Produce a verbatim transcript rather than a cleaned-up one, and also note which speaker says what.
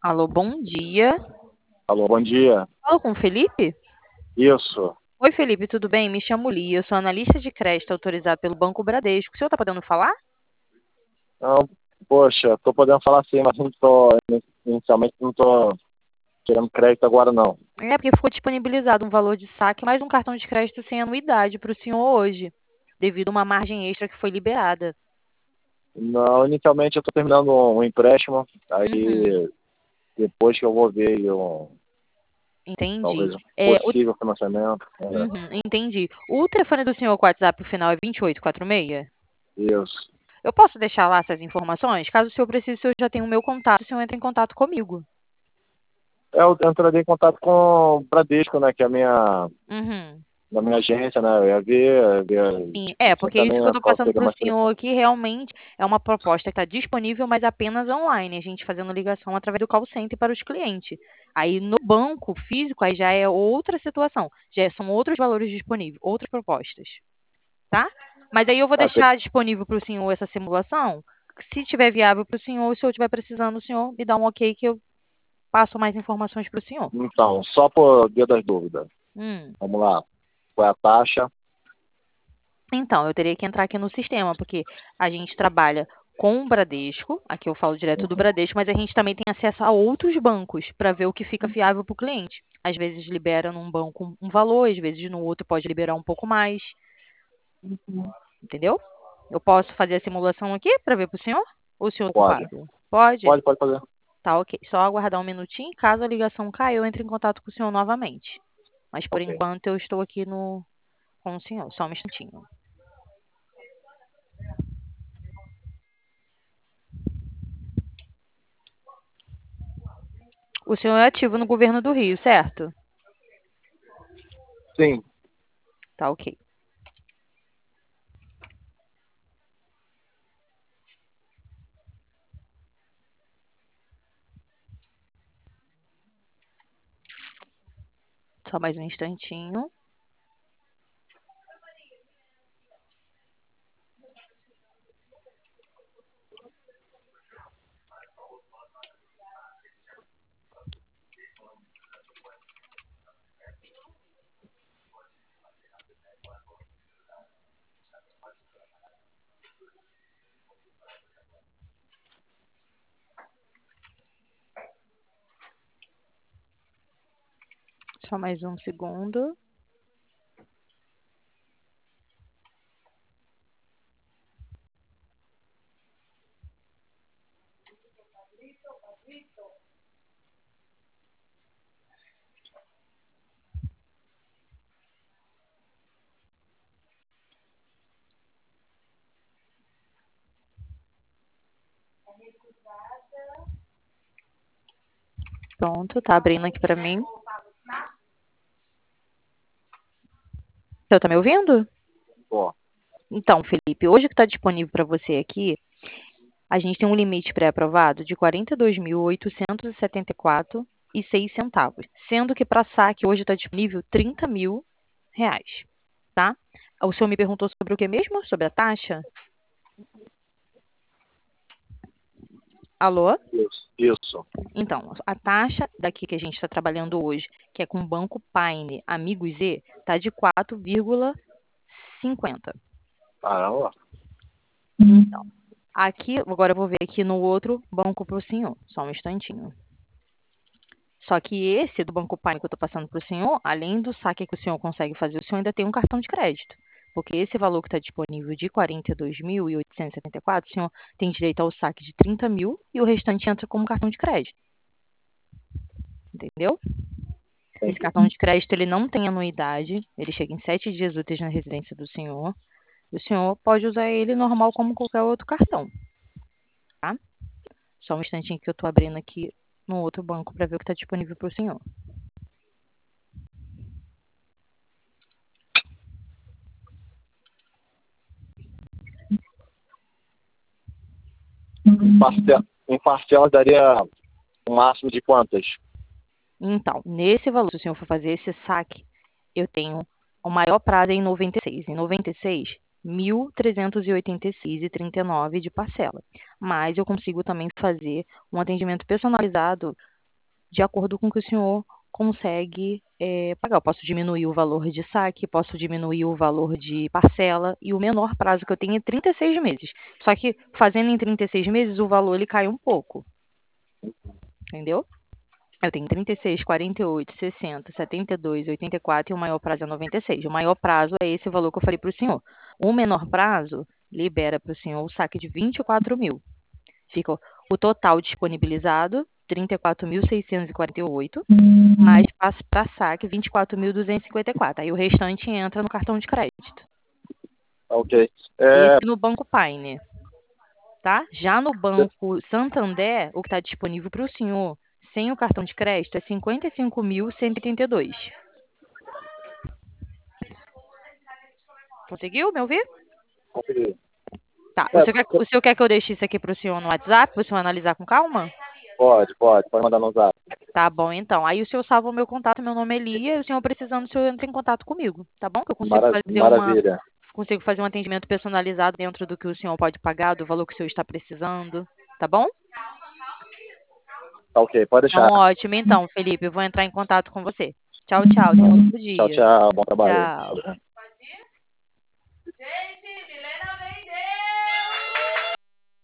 Speaker 1: Alô, bom dia.
Speaker 2: Alô, bom dia.
Speaker 1: Falo com o Felipe?
Speaker 2: Isso.
Speaker 1: Oi, Felipe, tudo bem? Me chamo Lia, eu sou analista de crédito autorizado pelo Banco Bradesco. O senhor está podendo falar?
Speaker 2: Não, poxa, tô podendo falar sim, mas não tô, inicialmente não tô querendo crédito agora não.
Speaker 1: É porque ficou disponibilizado um valor de saque mais um cartão de crédito sem anuidade para o senhor hoje, devido a uma margem extra que foi liberada.
Speaker 2: Não, inicialmente eu tô terminando um empréstimo,
Speaker 1: Uhum,
Speaker 2: aí depois que eu vou ver aí um,
Speaker 1: entendi.
Speaker 2: talvez um
Speaker 1: É, o-
Speaker 2: possível financiamento. É,
Speaker 1: uhum, entendi. O telefone do senhor com o WhatsApp, o final é vinte e oito quarenta e seis?
Speaker 2: isso.
Speaker 1: Eu posso deixar lá essas informações? Caso o senhor precise, o senhor já tem o meu contato, o senhor entra em contato comigo.
Speaker 2: Eu entrarei em contato com o Bradesco, né, que é a minha,
Speaker 1: Uhum.
Speaker 2: da minha agência, né, eu ia ver, ver
Speaker 1: Sim, é,
Speaker 2: assim,
Speaker 1: porque isso que eu
Speaker 2: também
Speaker 1: estou
Speaker 2: qual
Speaker 1: passando
Speaker 2: seria
Speaker 1: para o
Speaker 2: mais
Speaker 1: senhor
Speaker 2: interessante.
Speaker 1: aqui realmente é uma proposta que está disponível, mas apenas online, a gente fazendo ligação através do call center para os clientes. Aí no banco físico, aí já é outra situação, já são outros valores disponíveis, outras propostas, tá? Mas aí eu vou
Speaker 2: Ah, você-
Speaker 1: deixar disponível para o senhor essa simulação. Se tiver viável para o senhor, se eu estiver precisando, o senhor me dá um ok que eu passo mais informações para o senhor.
Speaker 2: então, só por via das dúvidas,
Speaker 1: Hum.
Speaker 2: vamos lá, qual é a taxa?
Speaker 1: Então, eu teria que entrar aqui no sistema, porque a gente trabalha com o Bradesco, aqui eu falo direto do Bradesco, mas a gente também tem acesso a outros bancos para ver o que fica fiável para o cliente. Às vezes libera num banco um valor, às vezes no outro pode liberar um pouco mais, entendeu? Eu posso fazer a simulação aqui para ver para o senhor? Ou o senhor é
Speaker 2: Pode,
Speaker 1: ocupado? Pode?
Speaker 2: pode, pode fazer.
Speaker 1: Tá, ok. Só aguardar um minutinho. Caso a ligação caia, eu entro em contato com o senhor novamente. Mas por
Speaker 2: Ok.
Speaker 1: enquanto eu estou aqui no com o senhor. Só um instantinho. O senhor é ativo no governo do Rio, certo?
Speaker 2: Sim,
Speaker 1: Tá, ok. Só mais um instantinho. Só mais um segundo. Pronto, tá abrindo aqui para mim. Você tá me ouvindo?
Speaker 2: ó.
Speaker 1: Então, Felipe, hoje que está disponível para você aqui, a gente tem um limite pré-aprovado de quarenta e dois mil oitocentos e setenta e quatro e seis centavos, sendo que para saque hoje está disponível trinta mil reais, tá? O senhor me perguntou sobre o que mesmo? Sobre a taxa? Alô?
Speaker 2: Isso, isso.
Speaker 1: Então, a taxa daqui que a gente está trabalhando hoje, que é com o Banco Paine Amigo Z, está de quatro vírgula cinquenta.
Speaker 2: Caramba.
Speaker 1: Então, aqui, agora eu vou ver aqui no outro banco para o senhor. Só um instantinho. Só que esse do Banco Paine que eu estou passando para o senhor, além do saque que o senhor consegue fazer, o senhor ainda tem um cartão de crédito. Porque esse valor que está disponível de quarenta e dois mil oitocentos e setenta e quatro, o senhor tem direito ao saque de trinta mil e o restante entra como cartão de crédito. Entendeu? Esse
Speaker 2: Entendi.
Speaker 1: cartão de crédito ele não tem anuidade, ele chega em sete dias úteis na residência do senhor. E o senhor pode usar ele normal como qualquer outro cartão, tá? Só um instantinho que eu estou abrindo aqui no outro banco para ver o que está disponível para o senhor.
Speaker 2: Em parcela, em parcela daria um máximo de quantas?
Speaker 1: Então, nesse valor, se o senhor for fazer esse saque, eu tenho o maior prazo é em noventa e seis. Em noventa e seis, mil trezentos e oitenta e seis e trinta e nove de parcela. Mas eu consigo também fazer um atendimento personalizado de acordo com o que o senhor consegue é, pagar. Eu posso diminuir o valor de saque, posso diminuir o valor de parcela, e o menor prazo que eu tenho é trinta e seis meses. Só que fazendo em trinta e seis meses, o valor ele cai um pouco. Entendeu? Eu tenho trinta e seis, quarenta e oito, sessenta, setenta e dois, oitenta e quatro e o maior prazo é noventa e seis. O maior prazo é esse valor que eu falei para o senhor. O menor prazo libera para o senhor o saque de vinte e quatro mil. Fica o total disponibilizado, trinta e quatro mil seiscentos e quarenta e oito, mais para saque vinte e quatro mil duzentos e cinquenta e quatro. Aí o restante entra no cartão de crédito.
Speaker 2: Ok. É,
Speaker 1: Esse no Banco Paine. Tá? Já no Banco Santander, o que está disponível para o senhor sem o cartão de crédito é cinquenta e cinco mil cento e oitenta e dois. Conseguiu me ouvir?
Speaker 2: consegui.
Speaker 1: Tá. O
Speaker 2: É,
Speaker 1: senhor, quer, o senhor quer que eu deixe isso aqui para o senhor no WhatsApp, para o senhor analisar com calma?
Speaker 2: pode, pode, pode mandar no zap.
Speaker 1: Tá bom, então. Aí o senhor salva o meu contato, meu nome é Elia, e o senhor precisando, o senhor entra em contato comigo, tá bom? Que eu consigo
Speaker 2: Mara-
Speaker 1: fazer uma,
Speaker 2: maravilha.
Speaker 1: consigo fazer um atendimento personalizado dentro do que o senhor pode pagar, do valor que o senhor está precisando, tá bom?
Speaker 2: Tá ok, pode
Speaker 1: Então,
Speaker 2: deixar.
Speaker 1: ótimo. Então, Felipe, eu vou entrar em contato com você. Tchau, tchau. Tenha um bom
Speaker 2: Tchau,
Speaker 1: dia.
Speaker 2: tchau. Bom trabalho
Speaker 1: Tchau.
Speaker 2: aí.